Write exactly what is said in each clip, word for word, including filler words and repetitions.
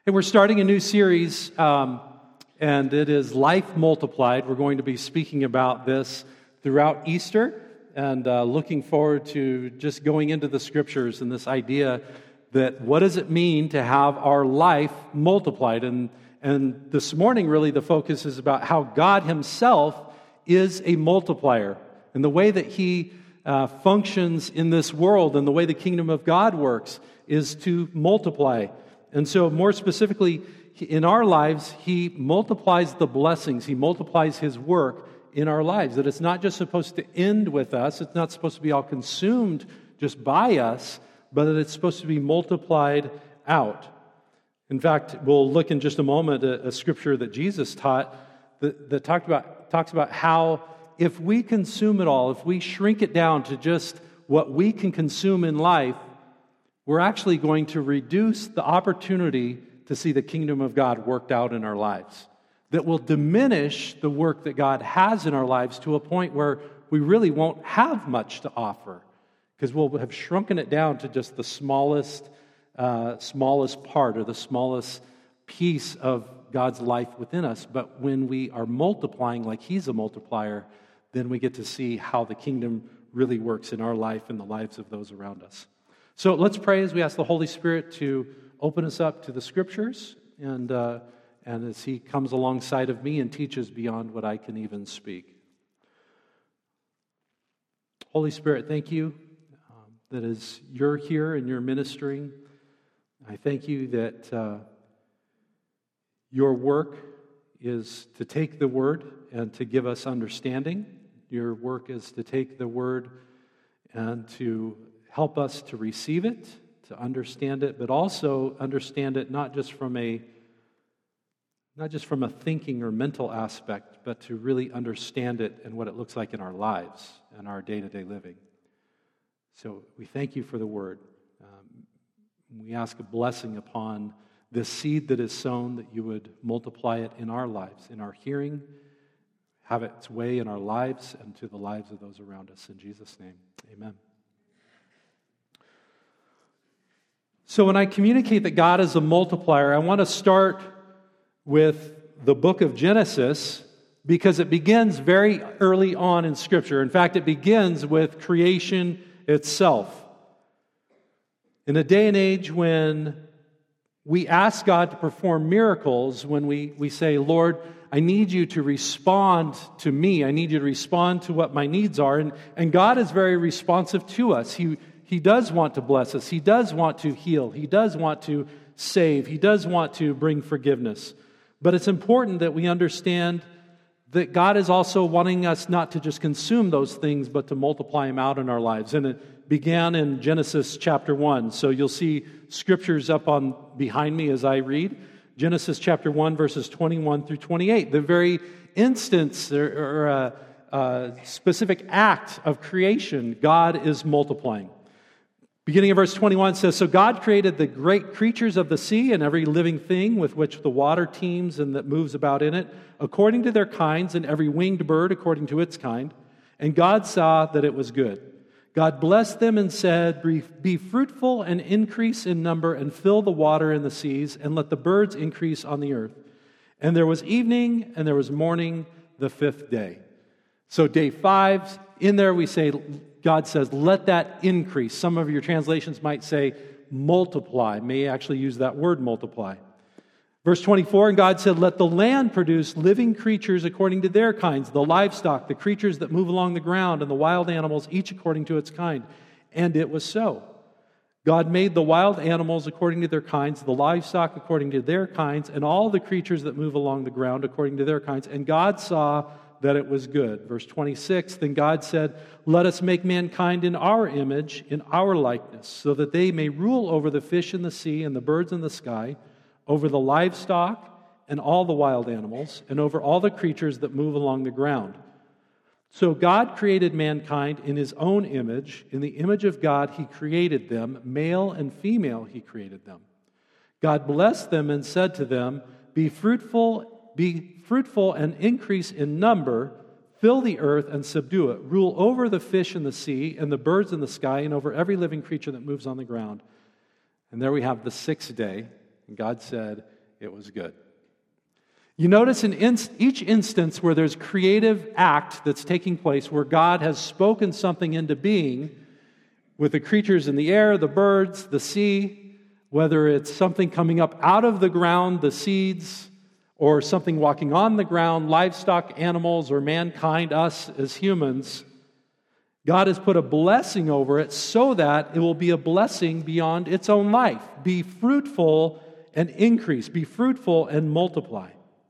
Hey, we're starting a new series, um, and it is Life Multiplied. We're going to be speaking about this throughout Easter, and uh, looking forward to just going into the Scriptures and this idea that what does it mean to have our life multiplied? And, and this morning, really, the focus is about how God Himself is a multiplier, and the way that He uh, functions in this world, and the way the kingdom of God works is to multiply. And so more specifically, in our lives, He multiplies the blessings. He multiplies His work in our lives. That it's not just supposed to end with us. It's not supposed to be all consumed just by us, but that it's supposed to be multiplied out. In fact, we'll look in just a moment at a scripture that Jesus taught that, that talked about, talks about how if we consume it all, if we shrink it down to just what we can consume in life, we're actually going to reduce the opportunity to see the kingdom of God worked out in our lives. That will diminish the work that God has in our lives to a point where we really won't have much to offer, because we'll have shrunken it down to just the smallest, uh, smallest part or the smallest piece of God's life within us. But when we are multiplying like He's a multiplier, then we get to see how the kingdom really works in our life and the lives of those around us. So let's pray as we ask the Holy Spirit to open us up to the Scriptures, and uh, and as He comes alongside of me and teaches beyond what I can even speak. Holy Spirit, thank you um, that as You're here and You're ministering, I thank You that uh, Your work is to take the Word and to give us understanding. Your work is to take the Word and to help us to receive it, to understand it, but also understand it not just from a not just from a thinking or mental aspect, but to really understand it and what it looks like in our lives and our day-to-day living. So we thank You for the Word. Um, we ask a blessing upon this seed that is sown, that You would multiply it in our lives, in our hearing, have its way in our lives and to the lives of those around us. In Jesus' name, amen. So when I communicate that God is a multiplier, I want to start with the book of Genesis because it begins very early on in Scripture. In fact, it begins with creation itself. In a day and age when we ask God to perform miracles, when we, we say, Lord, I need You to respond to me. I need You to respond to what my needs are. And, and God is very responsive to us. He He does want to bless us. He does want to heal. He does want to save. He does want to bring forgiveness. But it's important that we understand that God is also wanting us not to just consume those things, but to multiply them out in our lives. And it began in Genesis chapter one. So you'll see scriptures up on behind me as I read. Genesis chapter one, verses twenty-one through twenty-eight. The very instance or, or uh, uh, specific act of creation, God is multiplying. Beginning of verse twenty-one says, So God created the great creatures of the sea and every living thing with which the water teems and that moves about in it, according to their kinds, and every winged bird according to its kind. And God saw that it was good. God blessed them and said, Be fruitful and increase in number and fill the water in the seas, and let the birds increase on the earth. And there was evening and there was morning the fifth day. So day five, in there we say, God says, let that increase. Some of your translations might say multiply. May actually use that word multiply. Verse twenty-four, and God said, let the land produce living creatures according to their kinds, the livestock, the creatures that move along the ground, and the wild animals, each according to its kind. And it was so. God made the wild animals according to their kinds, the livestock according to their kinds, and all the creatures that move along the ground according to their kinds. And God saw that it was good. Verse twenty-six, then God said, let us make mankind in our image, in our likeness, so that they may rule over the fish in the sea and the birds in the sky, over the livestock and all the wild animals, and over all the creatures that move along the ground. So God created mankind in His own image. In the image of God He created them. Male and female He created them. God blessed them and said to them, Be fruitful, be fruitful and increase in number, fill the earth and subdue it. Rule over the fish in the sea and the birds in the sky and over every living creature that moves on the ground. And there we have the sixth day. And God said it was good. You notice in inst- each instance where there's creative act that's taking place, where God has spoken something into being, with the creatures in the air, the birds, the sea, whether it's something coming up out of the ground, the seeds, or something walking on the ground, livestock, animals, or mankind, us as humans, God has put a blessing over it so that it will be a blessing beyond its own life. Be fruitful and increase. Be fruitful and multiply.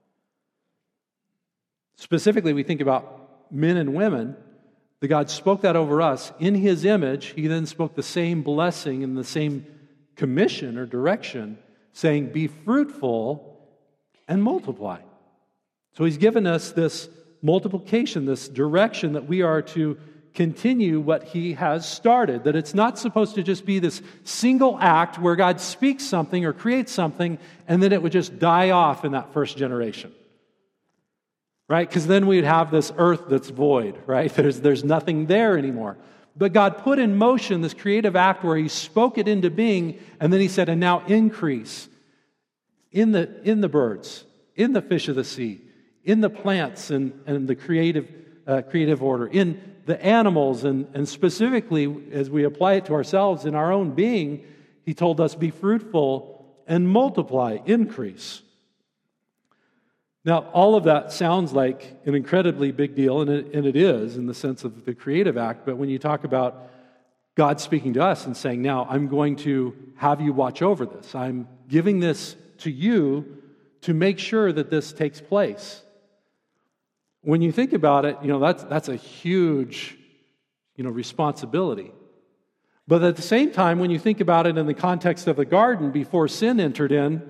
Specifically, we think about men and women. The God spoke that over us in His image. He then spoke the same blessing and the same commission or direction, saying, be fruitful and multiply. So He's given us this multiplication, this direction that we are to continue what He has started. That it's not supposed to just be this single act where God speaks something or creates something and then it would just die off in that first generation. Right? Because then we'd have this earth that's void, right? There's, there's nothing there anymore. But God put in motion this creative act where He spoke it into being, and then He said, and now increase in the, in the birds, in the fish of the sea, in the plants and, and the creative, uh, creative order, in the animals, and, and specifically, as we apply it to ourselves in our own being, He told us, be fruitful and multiply, increase. Now, all of that sounds like an incredibly big deal, and it, and it is in the sense of the creative act, but when you talk about God speaking to us and saying, now, I'm going to have you watch over this. I'm giving this to you to make sure that this takes place. When you think about it, you know, that's, that's a huge, you know, responsibility. But at the same time, when you think about it in the context of the garden before sin entered in,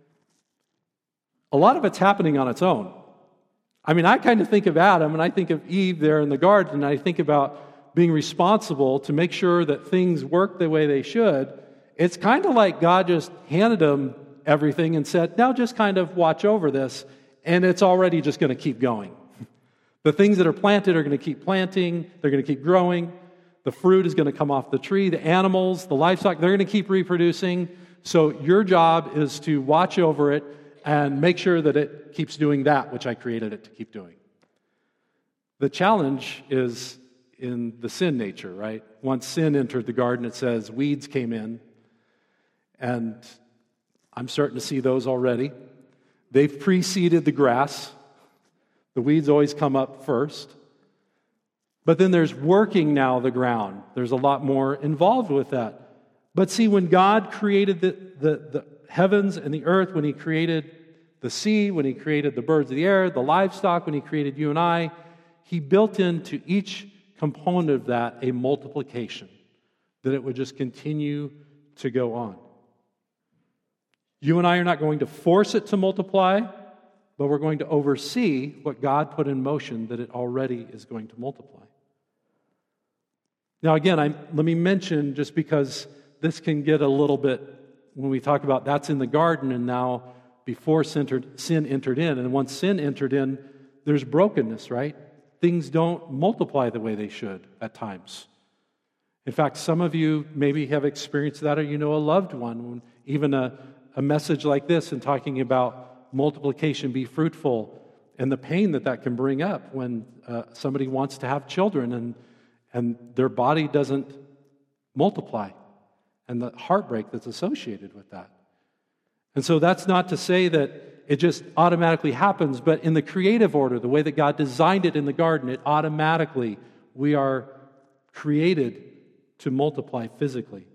a lot of it's happening on its own. I mean, I kind of think of Adam and I think of Eve there in the garden, and I think about being responsible to make sure that things work the way they should. It's kind of like God just handed them everything and said, now just kind of watch over this, and it's already just going to keep going. The things that are planted are going to keep planting, they're going to keep growing, the fruit is going to come off the tree, the animals, the livestock, they're going to keep reproducing. So your job is to watch over it and make sure that it keeps doing that which I created it to keep doing. The challenge is in the sin nature, right? Once sin entered the garden, it says weeds came in, and I'm starting to see those already. They've preceded the grass. The weeds always come up first. But then there's working now the ground. There's a lot more involved with that. But see, when God created the, the, the heavens and the earth, when He created the sea, when He created the birds of the air, the livestock, when He created you and I, He built into each component of that a multiplication, that it would just continue to go on. You and I are not going to force it to multiply, but we're going to oversee what God put in motion, that it already is going to multiply. Now again, I, let me mention, just because this can get a little bit, when we talk about that's in the garden and now before sin entered, sin entered in, and once sin entered in, there's brokenness, right? Things don't multiply the way they should at times. In fact, some of you maybe have experienced that, or you know a loved one. Even a, a message like this and talking about multiplication, be fruitful, and the pain that that can bring up when uh, somebody wants to have children and, and their body doesn't multiply, and the heartbreak that's associated with that. And so that's not to say that it just automatically happens, but in the creative order, the way that God designed it in the garden, it automatically, we are created to multiply physically.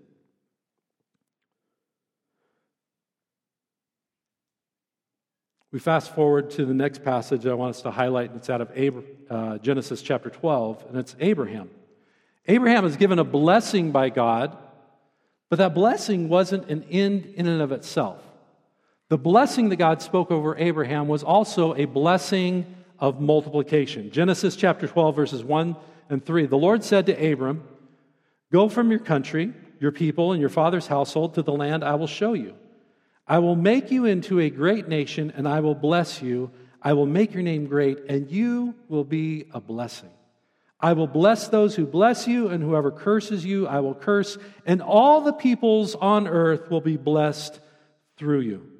We fast forward to the next passage I want us to highlight, and it's out of Abra- uh, Genesis chapter twelve, and it's Abraham. Abraham is given a blessing by God, but that blessing wasn't an end in and of itself. The blessing that God spoke over Abraham was also a blessing of multiplication. Genesis chapter twelve, verses one and three. The Lord said to Abram, "Go from your country, your people, and your father's household to the land I will show you. I will make you into a great nation, and I will bless you. I will make your name great, and you will be a blessing. I will bless those who bless you, and whoever curses you, I will curse, and all the peoples on earth will be blessed through you."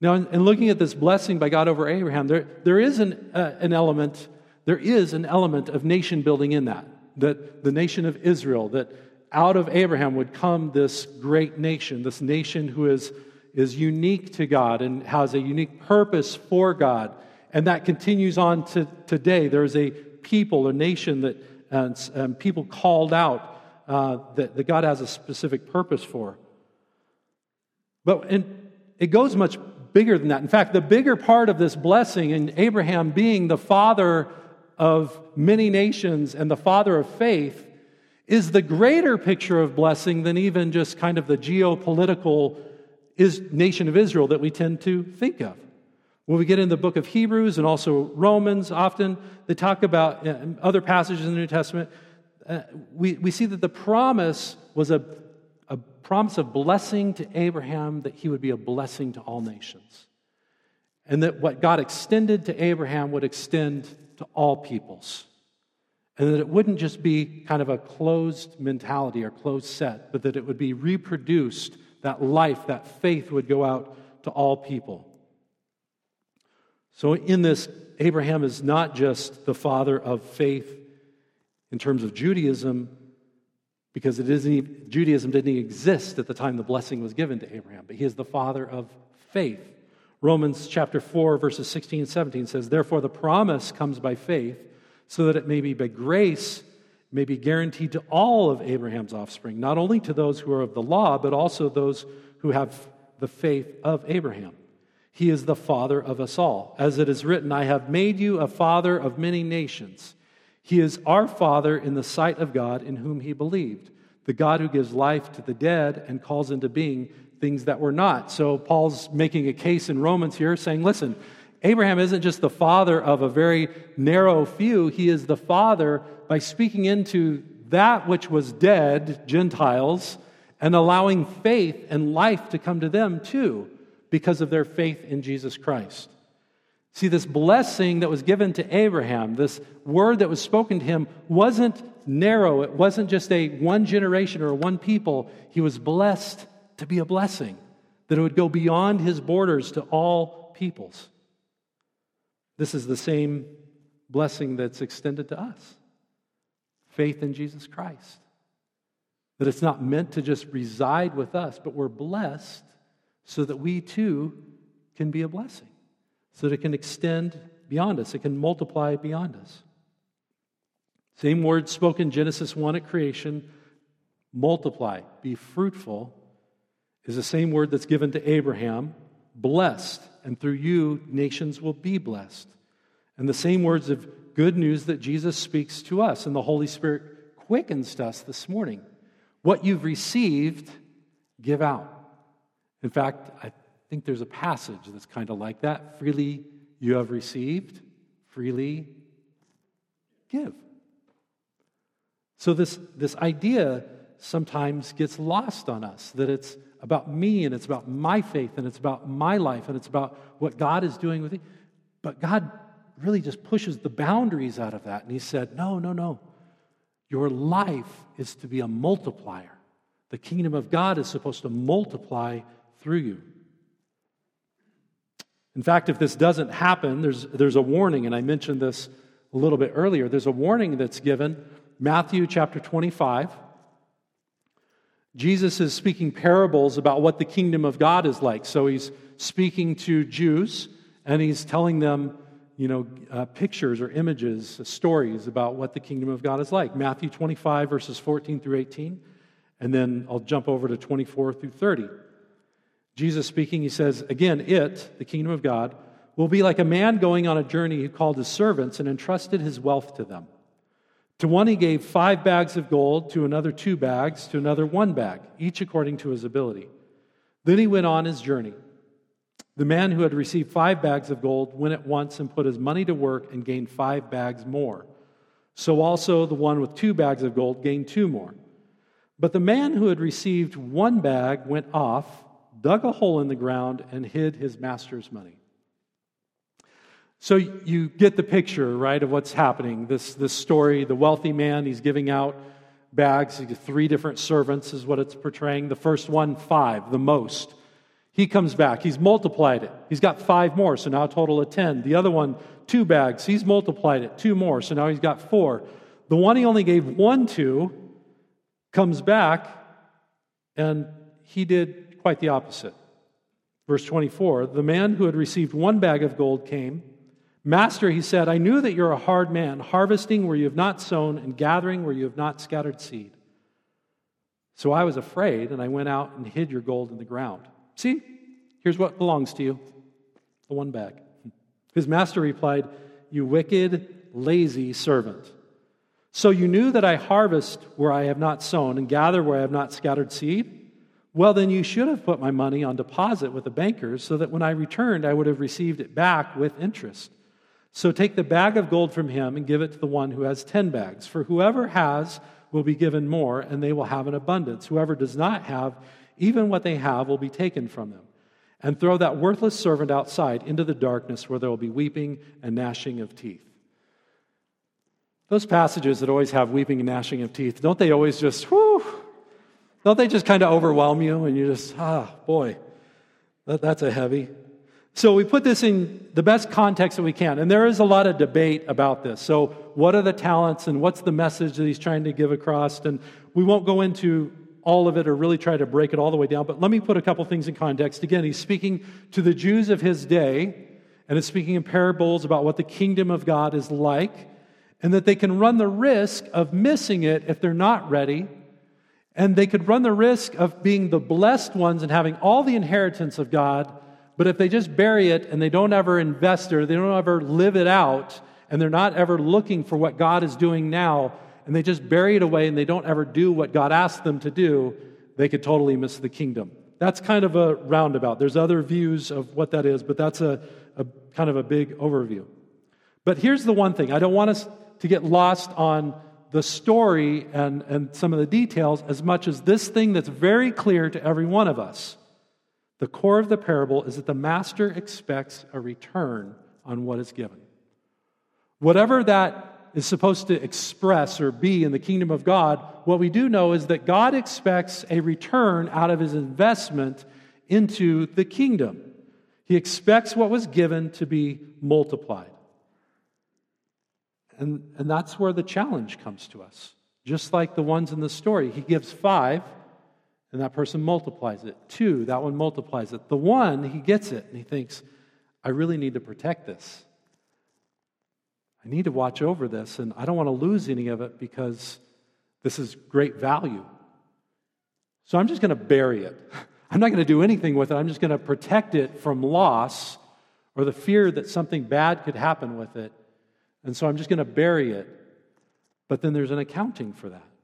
Now, in, in looking at this blessing by God over Abraham, there, there is an, uh, an element, there is an element of nation building in that, that the nation of Israel, that out of Abraham would come this great nation, this nation who is, is unique to God and has a unique purpose for God. And that continues on to today. There's a people, a nation that and, and people called out uh, that, that God has a specific purpose for. But in, it goes much bigger than that. In fact, the bigger part of this blessing, and Abraham being the father of many nations and the father of faith, is the greater picture of blessing than even just kind of the geopolitical is, nation of Israel that we tend to think of. When we get in the book of Hebrews and also Romans, often they talk about uh, other passages in the New Testament, uh, we, we see that the promise was a, a promise of blessing to Abraham, that he would be a blessing to all nations. And that what God extended to Abraham would extend to all peoples. And that it wouldn't just be kind of a closed mentality or closed set, but that it would be reproduced, that life, that faith would go out to all people. So in this, Abraham is not just the father of faith in terms of Judaism, because it isn't even, Judaism didn't even exist at the time the blessing was given to Abraham, but he is the father of faith. Romans chapter four, verses sixteen and seventeen says, "Therefore the promise comes by faith, so that it may be by grace, may be guaranteed to all of Abraham's offspring, not only to those who are of the law, but also those who have the faith of Abraham. He is the father of us all. As it is written, I have made you a father of many nations. He is our Father in the sight of God, in whom he believed, the God who gives life to the dead and calls into being things that were not." So Paul's making a case in Romans here, saying, listen, Abraham isn't just the father of a very narrow few. He is the father by speaking into that which was dead, Gentiles, and allowing faith and life to come to them too, because of their faith in Jesus Christ. See, this blessing that was given to Abraham, this word that was spoken to him, wasn't narrow. It wasn't just a one generation or one people. He was blessed to be a blessing, that it would go beyond his borders to all peoples. This is the same blessing that's extended to us. Faith in Jesus Christ. That it's not meant to just reside with us, but we're blessed so that we too can be a blessing, so that it can extend beyond us, it can multiply beyond us. Same word spoken in Genesis one at creation, multiply, be fruitful, is the same word that's given to Abraham, blessed, and through you nations will be blessed. And the same words of good news that Jesus speaks to us, and the Holy Spirit quickens to us this morning. What you've received, give out. In fact, I think there's a passage that's kind of like that. Freely you have received, freely give. So this, this idea sometimes gets lost on us, that it's about me and it's about my faith and it's about my life and it's about what God is doing with me. But God really just pushes the boundaries out of that. And he said, no, no, no. Your life is to be a multiplier. The kingdom of God is supposed to multiply through you. In fact, if this doesn't happen, there's, there's a warning, and I mentioned this a little bit earlier. There's a warning that's given, Matthew chapter twenty-five. Jesus is speaking parables about what the kingdom of God is like. So he's speaking to Jews, and he's telling them, you know, uh, pictures or images, uh, stories about what the kingdom of God is like. Matthew twenty-five, verses fourteen through eighteen, and then I'll jump over to twenty-four through thirty. Jesus speaking, he says, again, it, the kingdom of God, will be like a man going on a journey who called his servants and entrusted his wealth to them. To one he gave five bags of gold, to another two bags, to another one bag, each according to his ability. Then he went on his journey. The man who had received five bags of gold went at once and put his money to work and gained five bags more. So also the one with two bags of gold gained two more. But the man who had received one bag went off, dug a hole in the ground, and hid his master's money. So you get the picture, right, of what's happening. This, this story, the wealthy man, he's giving out bags to three different servants is what it's portraying. The first one, five, the most. He comes back. He's multiplied it. He's got five more, so now a total of ten. The other one, two bags. He's multiplied it, two more, so now he's got four. The one he only gave one to comes back, and he did quite the opposite. Verse twenty-four, the man who had received one bag of gold came. Master, he said, I knew that you're a hard man, harvesting where you have not sown and gathering where you have not scattered seed. So I was afraid, and I went out and hid your gold in the ground. See, here's what belongs to you, the one bag. His master replied, you wicked, lazy servant. So you knew that I harvest where I have not sown and gather where I have not scattered seed? Well, then you should have put my money on deposit with the bankers so that when I returned, I would have received it back with interest. So take the bag of gold from him and give it to the one who has ten bags. For whoever has will be given more, and they will have an abundance. Whoever does not have, even what they have will be taken from them. And throw that worthless servant outside into the darkness where there will be weeping and gnashing of teeth. Those passages that always have weeping and gnashing of teeth, don't they always just, whoo, don't they just kind of overwhelm you and you just, ah, boy, that, that's a heavy. So we put this in the best context that we can. And there is a lot of debate about this. So what are the talents and what's the message that he's trying to give across? And we won't go into all of it or really try to break it all the way down. But let me put a couple things in context. Again, he's speaking to the Jews of his day, and is speaking in parables about what the kingdom of God is like, and that they can run the risk of missing it if they're not ready. And they could run the risk of being the blessed ones and having all the inheritance of God. But if they just bury it and they don't ever invest or they don't ever live it out, and they're not ever looking for what God is doing now, and they just bury it away and they don't ever do what God asked them to do, they could totally miss the kingdom. That's kind of a roundabout. There's other views of what that is, but that's a, a kind of a big overview. But here's the one thing. I don't want us to get lost on the story and, and some of the details as much as this thing that's very clear to every one of us. The core of the parable is that the master expects a return on what is given. Whatever that is supposed to express or be in the kingdom of God, what we do know is that God expects a return out of his investment into the kingdom. He expects what was given to be multiplied. And, and that's where the challenge comes to us. Just like the ones in the story, he gives five, and that person multiplies it. Two, that one multiplies it. The one, he gets it, and he thinks, I really need to protect this. I need to watch over this, and I don't want to lose any of it because this is great value. So I'm just going to bury it. I'm not going to do anything with it. I'm just going to protect it from loss or the fear that something bad could happen with it. And so I'm just going to bury it. But then there's an accounting for that.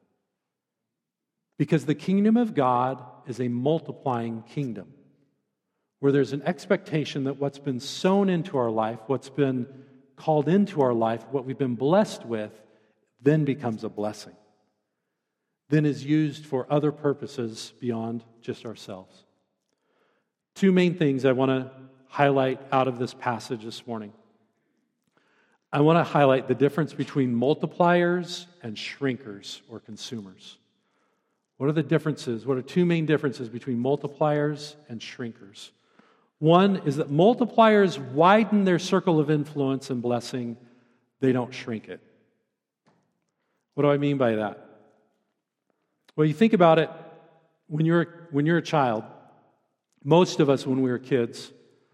Because the kingdom of God is a multiplying kingdom, where there's an expectation that what's been sown into our life, what's been called into our life, what we've been blessed with, then becomes a blessing. Then is used for other purposes beyond just ourselves. Two main things I want to highlight out of this passage this morning. I want to highlight the difference between multipliers and shrinkers or consumers. What are the differences? What are two main differences between multipliers and shrinkers? One is that multipliers widen their circle of influence and blessing. They don't shrink it. What do I mean by that? Well, you think about it, when you're, when you're a child, most of us when we were kids,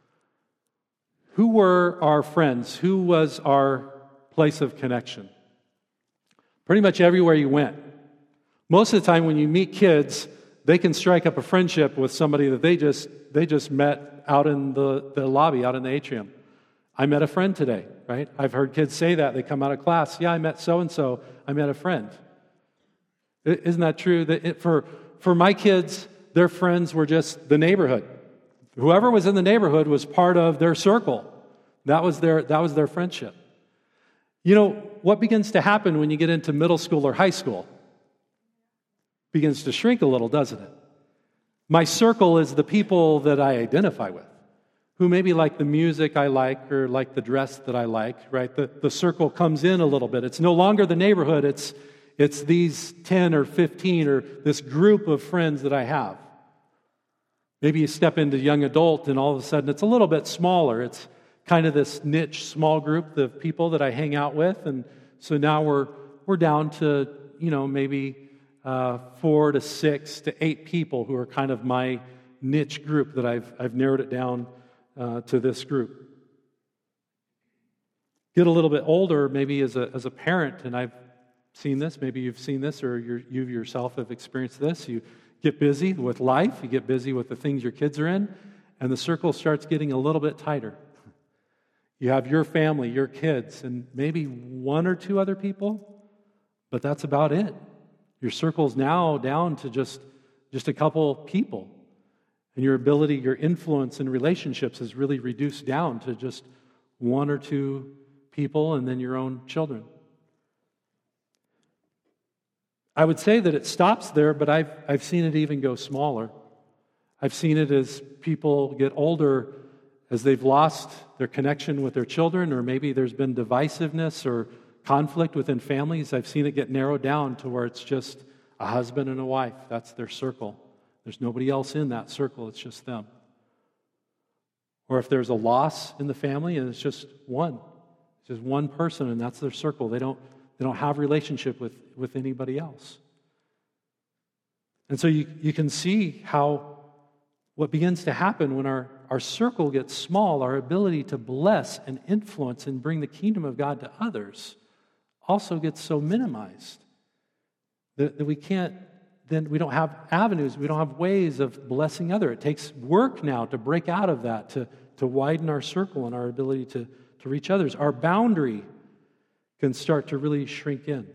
who were our friends? Who was our place of connection? Pretty much everywhere you went. Most of the time when you meet kids, they can strike up a friendship with somebody that they just they just met out in the, the lobby, out in the atrium. I met a friend today, right? I've heard kids say that. They come out of class. Yeah, I met so-and-so. I met a friend. Isn't that true? That it, for, for my kids, their friends were just the neighborhood. Whoever was in the neighborhood was part of their circle. That was their, that was their friendship. You know, what begins to happen when you get into middle school or high school? Begins to shrink a little, doesn't it? My circle is the people that I identify with, who maybe like the music I like or like the dress that I like, right? The, the circle comes in a little bit. It's no longer the neighborhood. It's, it's these ten or fifteen or this group of friends that I have. Maybe you step into young adult and all of a sudden it's a little bit smaller. It's kind of this niche small group of people that I hang out with. And so now we're we're down to, you know, maybe uh, four to six to eight people who are kind of my niche group that I've I've narrowed it down uh, to this group. Get a little bit older, maybe as a as a parent, and I've seen this, maybe you've seen this, or you're, you yourself have experienced this. You get busy with life, you get busy with the things your kids are in, and the circle starts getting a little bit tighter. You have your family, your kids, and maybe one or two other people, but that's about it. Your circle's now down to just, just a couple people, and your ability, your influence in relationships is really reduced down to just one or two people and then your own children. I would say that it stops there, but I've I've seen it even go smaller. I've seen it as people get older, as they've lost their connection with their children, or maybe there's been divisiveness or conflict within families. I've seen it get narrowed down to where it's just a husband and a wife. That's their circle. There's nobody else in that circle. It's just them. Or if there's a loss in the family and it's just one, it's just one person and that's their circle. They don't They don't have relationship with, with anybody else. And so you, you can see how what begins to happen when our, our circle gets small, our ability to bless and influence and bring the kingdom of God to others also gets so minimized that, that we can't, then we don't have avenues, we don't have ways of blessing other. It takes work now to break out of that, to, to widen our circle and our ability to, to reach others. Our boundary can start to really shrink in.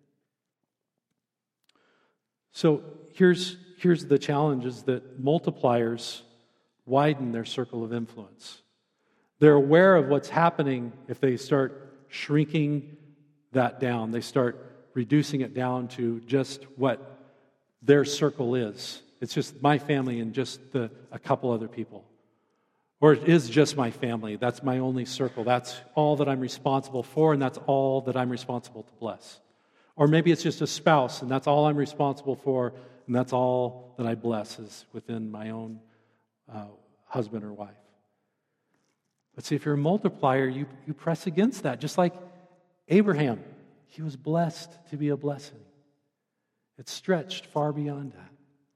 So here's, here's the challenge, is that multipliers widen their circle of influence. They're aware of what's happening if they start shrinking that down. They start reducing it down to just what their circle is. It's just my family and just the, a couple other people. Or it is just my family. That's my only circle. That's all that I'm responsible for, and that's all that I'm responsible to bless. Or maybe it's just a spouse, and that's all I'm responsible for, and that's all that I bless is within my own uh, husband or wife. But see, if you're a multiplier, you, you press against that. Just like Abraham, he was blessed to be a blessing. It stretched far beyond that.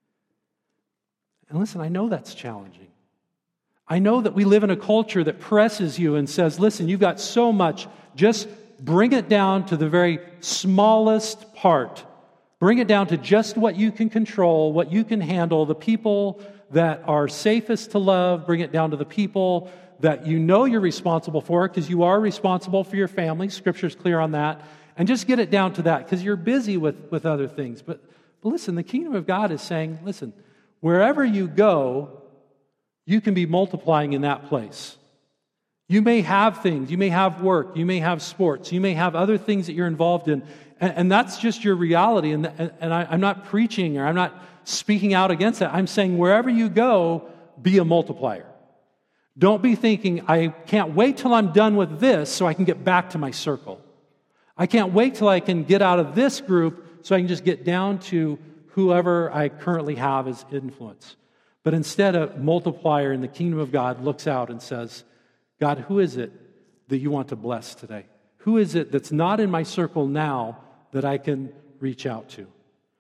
And listen, I know that's challenging. I know that we live in a culture that presses you and says, listen, you've got so much, just bring it down to the very smallest part. Bring it down to just what you can control, what you can handle, the people that are safest to love. Bring it down to the people that you know you're responsible for, because you are responsible for your family. Scripture's clear on that. And just get it down to that, because you're busy with, with other things. But, but listen, the kingdom of God is saying, listen, wherever you go, you can be multiplying in that place. You may have things, you may have work, you may have sports, you may have other things that you're involved in, and, and that's just your reality. And, and, and I, I'm not preaching or I'm not speaking out against that. I'm saying wherever you go, be a multiplier. Don't be thinking, I can't wait till I'm done with this so I can get back to my circle. I can't wait till I can get out of this group so I can just get down to whoever I currently have as influence. But instead, a multiplier in the kingdom of God looks out and says, God, who is it that you want to bless today? Who is it that's not in my circle now that I can reach out to?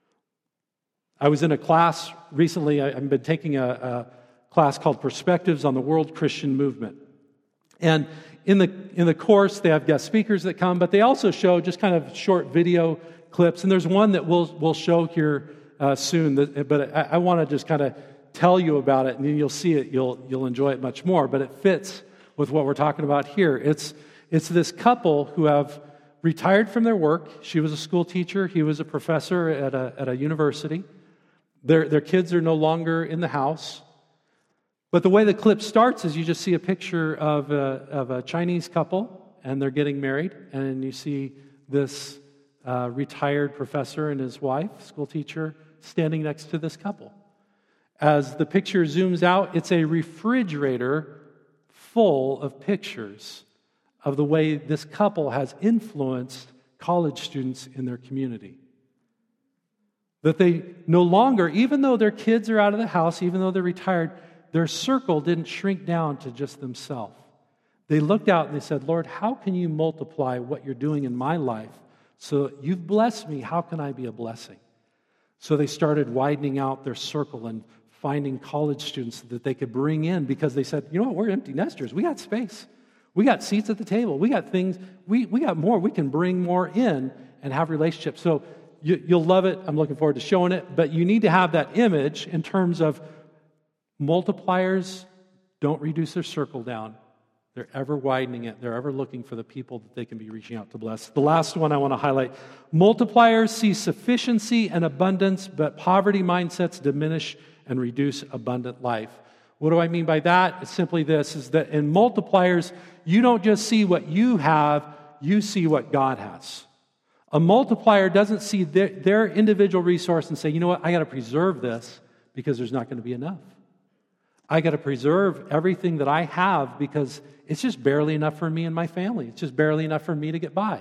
I was in a class recently. I've been taking a, a class called Perspectives on the World Christian Movement. And in the in the course, they have guest speakers that come, but they also show just kind of short video clips. And there's one that we'll, we'll show here uh, soon, that, but I, I want to just kind of tell you about it, and then you'll see it, you'll you'll enjoy it much more, but it fits with what we're talking about here. It's it's this couple who have retired from their work. She was a school teacher, he was a professor at a at a university. Their their kids are no longer in the house. But the way the clip starts is you just see a picture of a, of a Chinese couple, and they're getting married, and you see this uh, retired professor and his wife, school teacher, standing next to this couple. As the picture zooms out, it's a refrigerator full of pictures of the way this couple has influenced college students in their community. That they no longer, even though their kids are out of the house, even though they're retired, their circle didn't shrink down to just themselves. They looked out and they said, Lord, how can you multiply what you're doing in my life? So you've blessed me, how can I be a blessing? So they started widening out their circle and finding college students that they could bring in because they said, you know what, we're empty nesters. We got space. We got seats at the table. We got things. We, we got more. We can bring more in and have relationships. So you, you'll love it. I'm looking forward to showing it. But you need to have that image in terms of multipliers don't reduce their circle down. They're ever widening it. They're ever looking for the people that they can be reaching out to bless. The last one I want to highlight. Multipliers see sufficiency and abundance, but poverty mindsets diminish and reduce abundant life. What do I mean by that? It's simply this, is that in multipliers, you don't just see what you have, you see what God has. A multiplier doesn't see their, their individual resource and say, you know what, I got to preserve this because there's not going to be enough. I got to preserve everything that I have because it's just barely enough for me and my family. It's just barely enough for me to get by.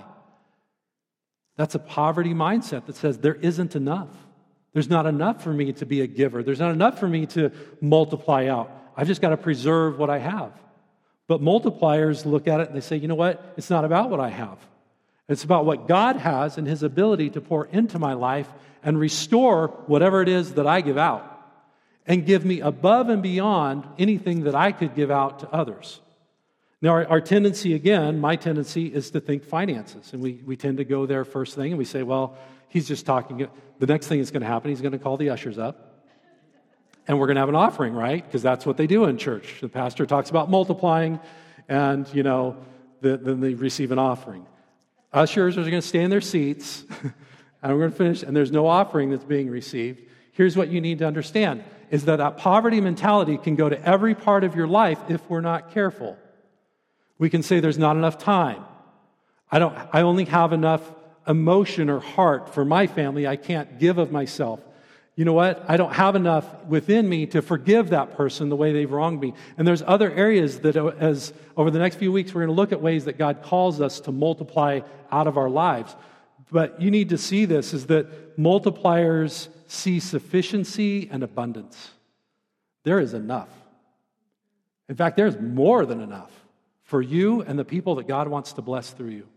That's a poverty mindset that says there isn't enough. There's not enough for me to be a giver. There's not enough for me to multiply out. I've just got to preserve what I have. But multipliers look at it and they say, you know what? It's not about what I have. It's about what God has and His ability to pour into my life and restore whatever it is that I give out and give me above and beyond anything that I could give out to others. Now, our, our tendency, again, my tendency is to think finances. And we, we tend to go there first thing and we say, well, he's just talking. The next thing that's going to happen, he's going to call the ushers up. And we're going to have an offering, right? Because that's what they do in church. The pastor talks about multiplying and, you know, the, then they receive an offering. Ushers are going to stay in their seats and we're going to finish, and there's no offering that's being received. Here's what you need to understand, is that that poverty mentality can go to every part of your life if we're not careful. We can say there's not enough time. I don't. I only have enough emotion or heart for my family. I can't give of myself. You know what? I don't have enough within me to forgive that person the way they've wronged me. And there's other areas that, as over the next few weeks, we're going to look at ways that God calls us to multiply out of our lives. But you need to see this, is that multipliers see sufficiency and abundance. There is enough. In fact, there's more than enough for you and the people that God wants to bless through you.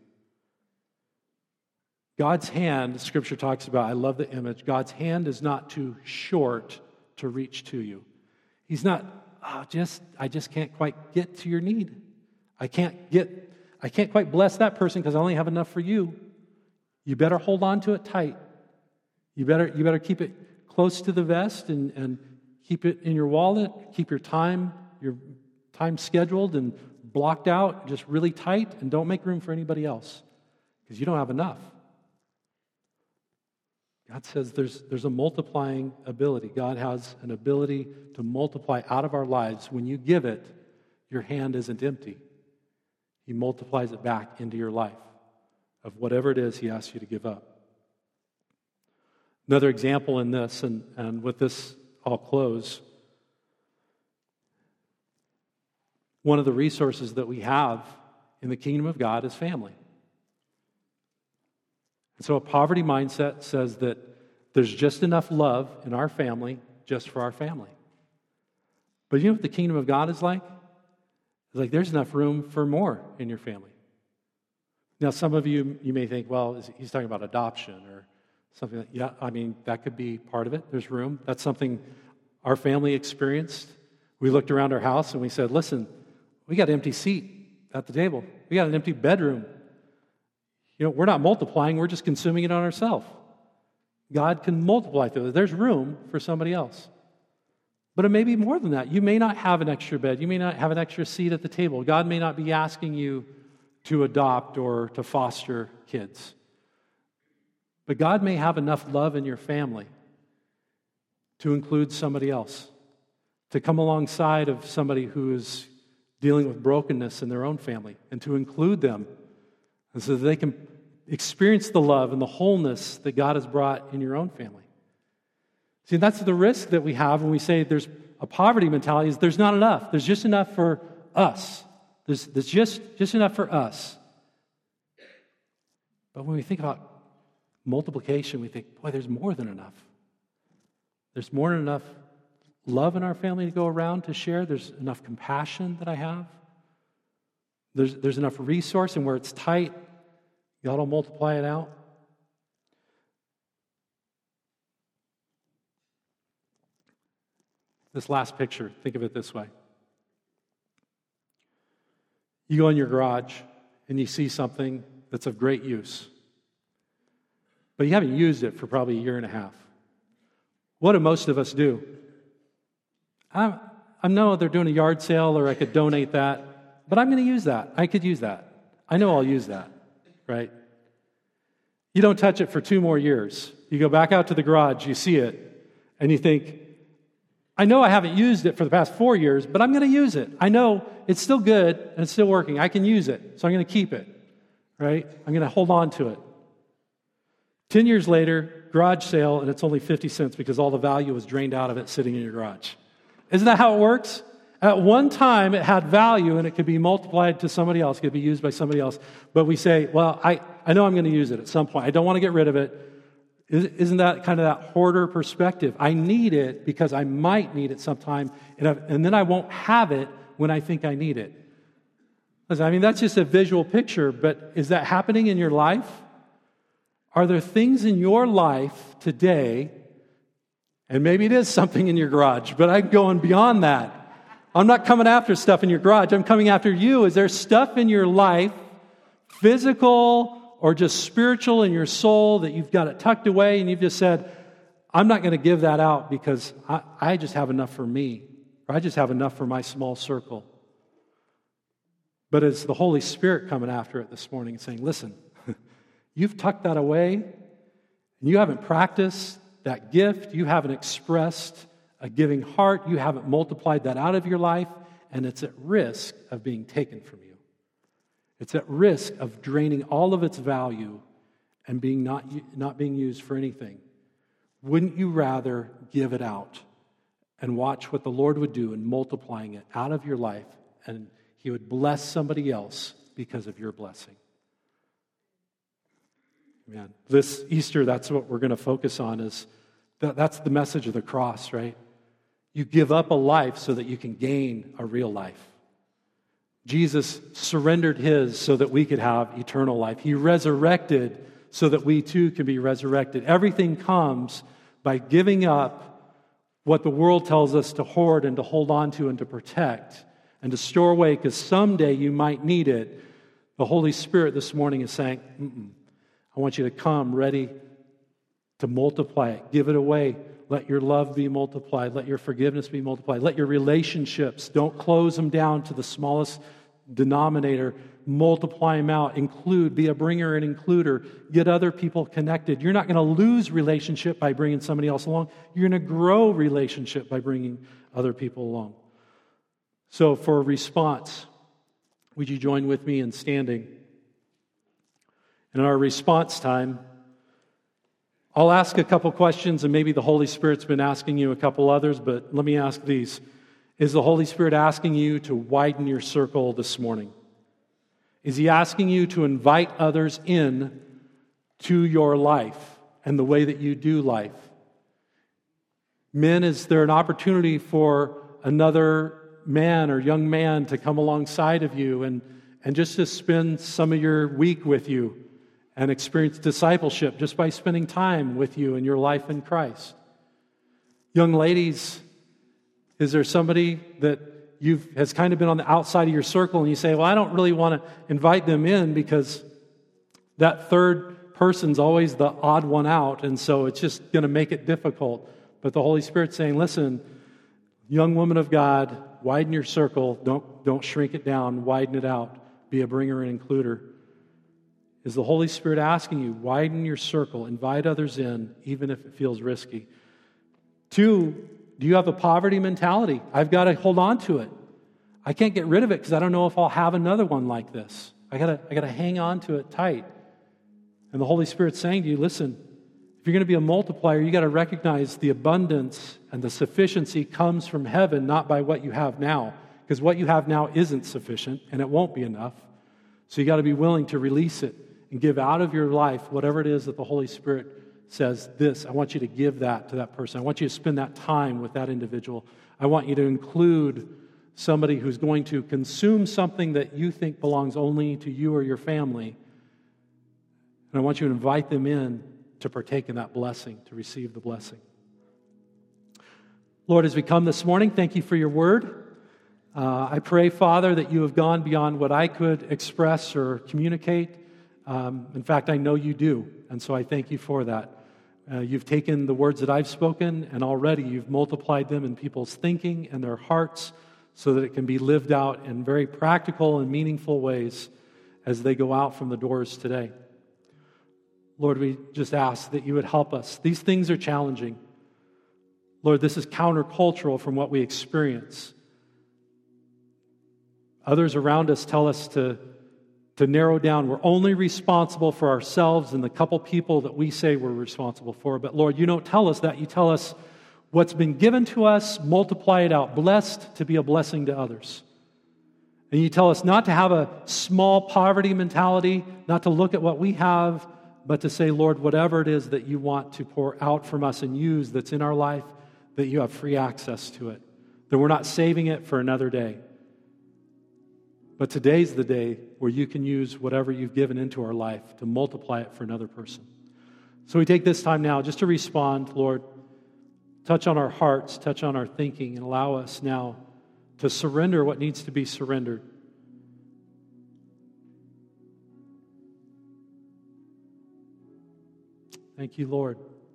God's hand, Scripture talks about, I love the image, God's hand is not too short to reach to you. He's not, oh, just, I just can't quite get to your need. I can't get, I can't quite bless that person because I only have enough for you. You better hold on to it tight. You better, you better keep it close to the vest and, and keep it in your wallet. Keep your time, your time scheduled and blocked out just really tight, and don't make room for anybody else because you don't have enough. God says there's, there's a multiplying ability. God has an ability to multiply out of our lives. When you give it, your hand isn't empty. He multiplies it back into your life of whatever it is He asks you to give up. Another example in this, and, and with this I'll close. One of the resources that we have in the kingdom of God is family. And so a poverty mindset says that there's just enough love in our family just for our family. But you know what the kingdom of God is like? It's like there's enough room for more in your family. Now, some of you, you may think, well, is, he's talking about adoption or something like that. Yeah, I mean, that could be part of it. There's room. That's something our family experienced. We looked around our house and we said, listen, we got an empty seat at the table. We got an empty bedroom. You know, we're not multiplying, we're just consuming it on ourselves. God can multiply through it. There's room for somebody else. But it may be more than that. You may not have an extra bed. You may not have an extra seat at the table. God may not be asking you to adopt or to foster kids. But God may have enough love in your family to include somebody else, to come alongside of somebody who is dealing with brokenness in their own family, and to include them and so that they can experience the love and the wholeness that God has brought in your own family. See, that's the risk that we have when we say there's a poverty mentality, is there's not enough. There's just enough for us. There's, there's just, just enough for us. But when we think about multiplication, we think, boy, there's more than enough. There's more than enough love in our family to go around to share. There's enough compassion that I have. There's, there's enough resource, and where it's tight, God will multiply it out. This last picture, think of it this way. You go in your garage and you see something that's of great use, but you haven't used it for probably a year and a half. What do most of us do? I, I know they're doing a yard sale, or I could donate that, but I'm going to use that. I could use that. I know I'll use that, right? You don't touch it for two more years. You go back out to the garage, you see it, and you think, I know I haven't used it for the past four years, but I'm going to use it. I know it's still good and it's still working. I can use it, so I'm going to keep it, right? I'm going to hold on to it. Ten years later, garage sale, and it's only fifty cents because all the value was drained out of it sitting in your garage. Isn't that how it works? At one time, it had value and it could be multiplied to somebody else, it could be used by somebody else. But we say, well, I, I know I'm going to use it at some point. I don't want to get rid of it. Isn't that kind of that hoarder perspective? I need it because I might need it sometime, and, I, and then I won't have it when I think I need it. Listen, I mean, that's just a visual picture, but is that happening in your life? Are there things in your life today, and maybe it is something in your garage, but I'm going beyond that. I'm not coming after stuff in your garage. I'm coming after you. Is there stuff in your life, physical or just spiritual in your soul, that you've got it tucked away and you've just said, I'm not going to give that out because I, I just have enough for me, or I just have enough for my small circle. But it's the Holy Spirit coming after it this morning and saying, listen, you've tucked that away and you haven't practiced that gift. You haven't expressed a giving heart. You haven't multiplied that out of your life, and it's at risk of being taken from you. It's at risk of draining all of its value and being not, not being used for anything. Wouldn't you rather give it out and watch what the Lord would do in multiplying it out of your life, and He would bless somebody else because of your blessing? Man, this Easter, that's what we're going to focus on. Is that, that's the message of the cross, right? You give up a life so that you can gain a real life. Jesus surrendered His so that we could have eternal life. He resurrected so that we too can be resurrected. Everything comes by giving up what the world tells us to hoard and to hold on to and to protect and to store away, because someday you might need it. The Holy Spirit this morning is saying, Mm-mm. I want you to come ready to multiply it. Give it away. Let your love be multiplied. Let your forgiveness be multiplied. Let your relationships, don't close them down to the smallest denominator. Multiply them out. Include. Be a bringer and includer. Get other people connected. You're not going to lose relationship by bringing somebody else along. You're going to grow relationship by bringing other people along. So for a response, would you join with me in standing? In our response time, I'll ask a couple questions, and maybe the Holy Spirit's been asking you a couple others, but let me ask these. Is the Holy Spirit asking you to widen your circle this morning? Is He asking you to invite others in to your life and the way that you do life? Men, is there an opportunity for another man or young man to come alongside of you and, and just to spend some of your week with you and experience discipleship just by spending time with you in your life in Christ? Young ladies, is there somebody that you've has kind of been on the outside of your circle and you say, well, I don't really want to invite them in because that third person's always the odd one out, and so it's just going to make it difficult. But the Holy Spirit's saying, listen, young woman of God, widen your circle. Don't, don't shrink it down. Widen it out. Be a bringer and includer. Is the Holy Spirit asking you, widen your circle, invite others in, even if it feels risky? Two, do you have a poverty mentality? I've got to hold on to it. I can't get rid of it because I don't know if I'll have another one like this. I gotta, I gotta hang on to it tight. And the Holy Spirit's saying to you, listen, if you're going to be a multiplier, you got to recognize the abundance and the sufficiency comes from heaven, not by what you have now. Because what you have now isn't sufficient, and it won't be enough. So you got to be willing to release it and give out of your life whatever it is that the Holy Spirit says this. I want you to give that to that person. I want you to spend that time with that individual. I want you to include somebody who's going to consume something that you think belongs only to you or your family. And I want you to invite them in to partake in that blessing, to receive the blessing. Lord, as we come this morning, thank you for your word. Uh, I pray, Father, that you have gone beyond what I could express or communicate. Um, in fact, I know you do, and so I thank you for that. Uh, you've taken the words that I've spoken, and already you've multiplied them in people's thinking and their hearts so that it can be lived out in very practical and meaningful ways as they go out from the doors today. Lord, we just ask that you would help us. These things are challenging. Lord, this is countercultural from what we experience. Others around us tell us to, to narrow down. We're only responsible for ourselves and the couple people that we say we're responsible for. But Lord, you don't tell us that. You tell us what's been given to us, multiply it out, blessed to be a blessing to others. And you tell us not to have a small poverty mentality, not to look at what we have, but to say, Lord, whatever it is that you want to pour out from us and use that's in our life, that you have free access to it, that we're not saving it for another day. But today's the day where you can use whatever you've given into our life to multiply it for another person. So we take this time now just to respond, Lord. Touch on our hearts, touch on our thinking, and allow us now to surrender what needs to be surrendered. Thank you, Lord.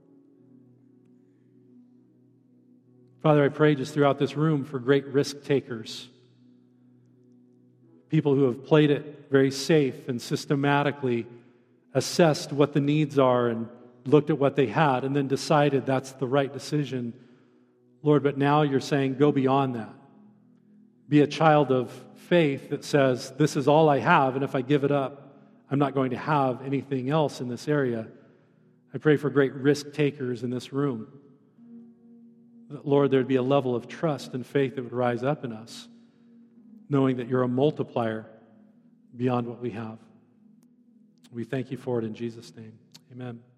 Father, I pray just throughout this room for great risk takers. People who have played it very safe and systematically assessed what the needs are and looked at what they had and then decided that's the right decision. Lord, but now you're saying go beyond that. Be a child of faith that says, this is all I have, and if I give it up, I'm not going to have anything else in this area. I pray for great risk takers in this room. That, Lord, there'd be a level of trust and faith that would rise up in us, knowing that you're a multiplier beyond what we have. We thank you for it in Jesus' name. Amen.